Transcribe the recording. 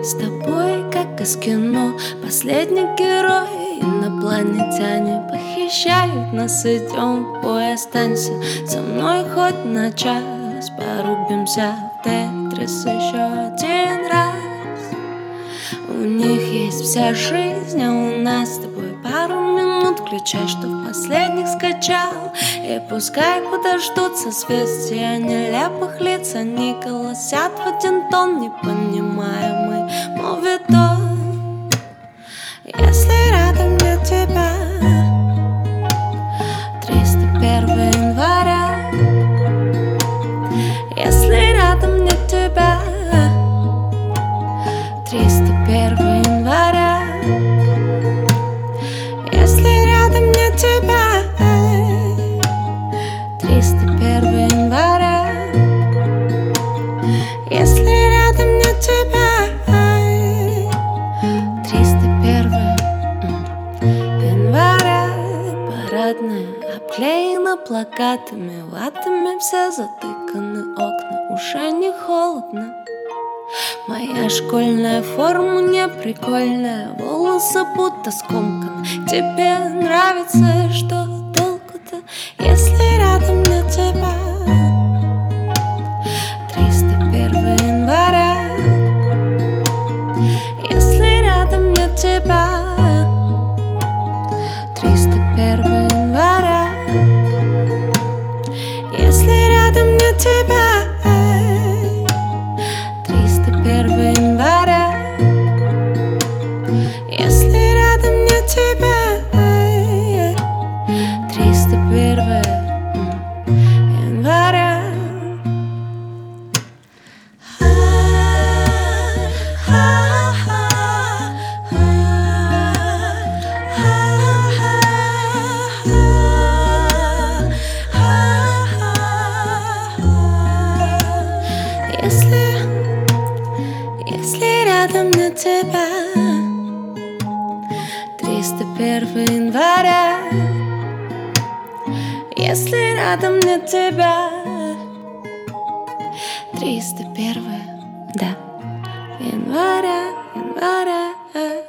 с тобой, как из кино. Последний герой, инопланетяне похищают нас. Идем в бой, останься со мной хоть на час. Порубимся в Тетрис еще один раз. У них есть вся жизнь, а у нас с тобой пару минут. Включай, что в последних скачал, и пускай подождут созвездия нелепых лиц. Они голосят в один тон, не понимая мы моветон. Если рядом нет тебя, 301 января. Если рядом нет тебя, 301 января. Если рядом нет тебя, 301 января. Если рядом нет тебя, 301 января. Парадная обклеена плакатами, латами все затыканы окна. Уже не холодно. Моя школьная форма не прикольная, волосы будто скомканы. Тебе нравится, что толку-то, если рядом нет тебя, 301 января. Если рядом нет тебя, 301 января. Если рядом нет тебя, 301 января. Если рядом нет тебя, 301 января. Если рядом нет тебя, 301 января. Если рядом нет тебя, 301, да, января.